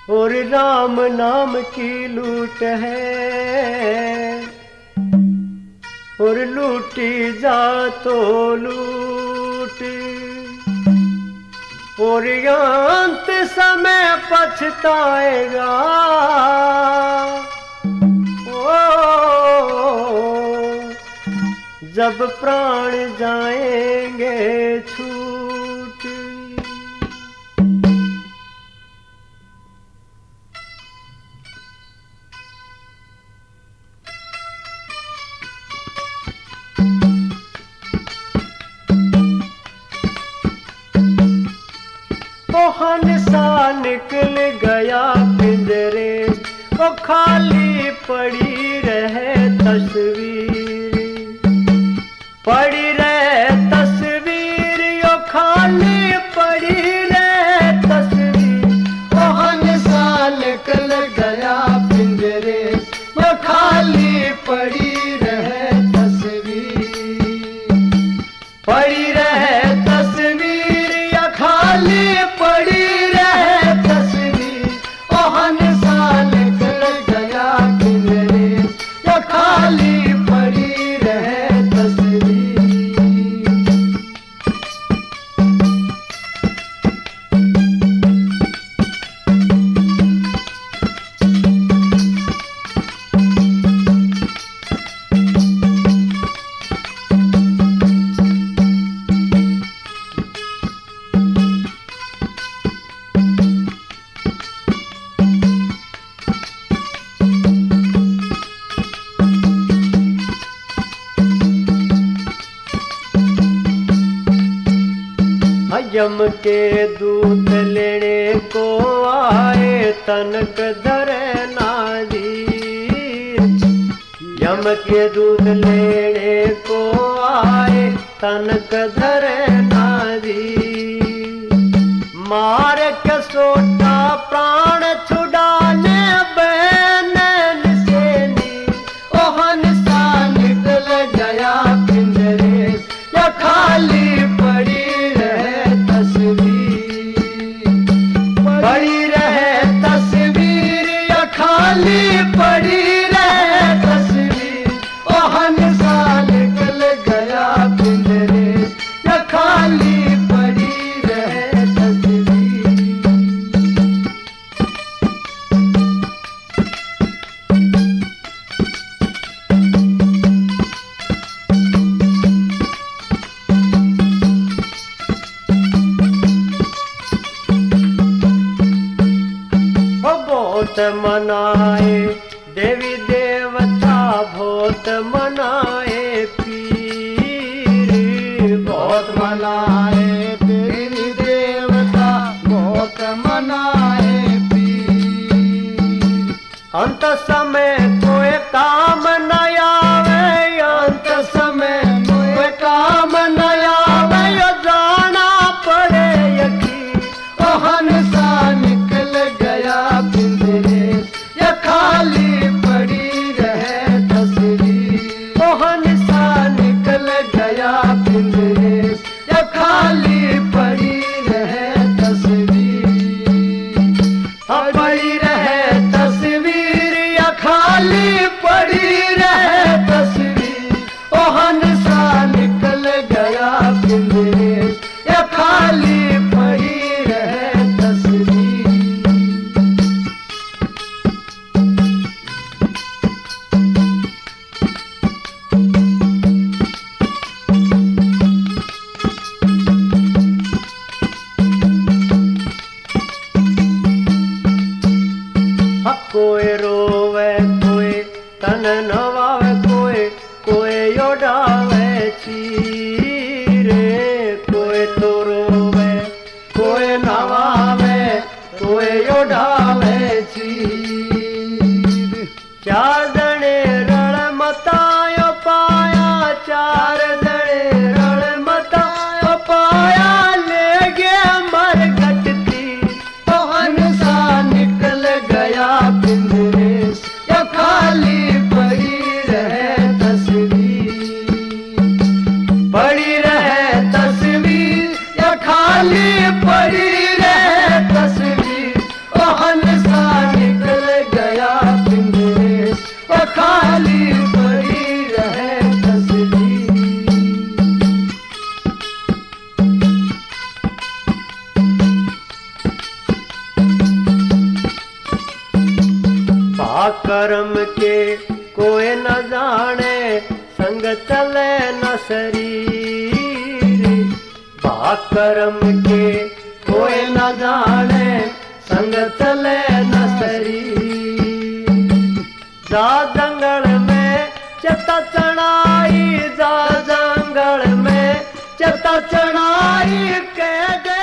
और राम नाम की लूट है, और लूटी जा तो लूटी, और अंत समय पछताएगा। ओ जब प्राण जाएंगे छूट। वो हंसा निकल गया पिंजरे, वो खाली पड़ी रहे तस्वीर, पड़ी रहे तस्वीर, यो खाली पड़ी रहे तस्वीर। वो हंसा निकल गया पिंजरे, वो खाली पड़ी रहे तस्वीर, पड़ी रहे तस्वीर, या खाली पड़ी रहे तस्वीर। ओ हंसा निकल गया पिंजरे, या खाली पड़ी रहे तस्वीर। यम के दूत लेने को आए तनक धरे नाजीर, यम के दूत लेने को आए तनक धरे नाजीर। मार के सोटा प्राण छुड़ाने बैनन से नी, ओ हंसा निकल गया पिंजरे, या खाली पड़ी पड़ी रहे तस्वीर, या खाली पड़ी रहे तस्वीर। ओ हंसा निकल गया पिंजरे, या खाली पड़ी रहे तस्वीर। बहुत मनाए देवी देवता, बहुत मनाए पीर, बहुत मनाए देवी देवता, बहुत मनाए पीर। अंत समय कोई काम न आवे, अंत समय कोई काम न आवे, यो जाना पड़े यकीन। ओ हंसा निकल गया पिंजरे, या खाली पड़ी रहे तस्वीर। ओ हंसा निकल गया पिंजरे, या खाली पड़ी रहे तस्वीर। पड़ी रहे तस्वीर, या खाली पड़ी रहे तस्वीर। ओ हंसा निकल गया पिंजरे, या खाली पड़ी रहे तस्वीर। कोई रोवे कोई तन नवावे, कोई उड़ावे चीरे, कोई तो रोवे कोई नवावे, कोई उड़ावे चीर। चार दने रण मतायो पाया, चार दने रण मतायो पाया, ले गया मर गटती। तो हंसा निकल गया पिंजरे, या खाली पड़ी रहे तस्वीर, पड़ी रहे तस्वीर, या खाली पड़ी रहे तस्वीर। ओ हंसा कर्म के कोई न जाने संग चले न शरीर कर्म के कोई न जाने संग चले न शरीर जा जंगल में चता चढ़ाई जा जंगल में चता चढ़ाई के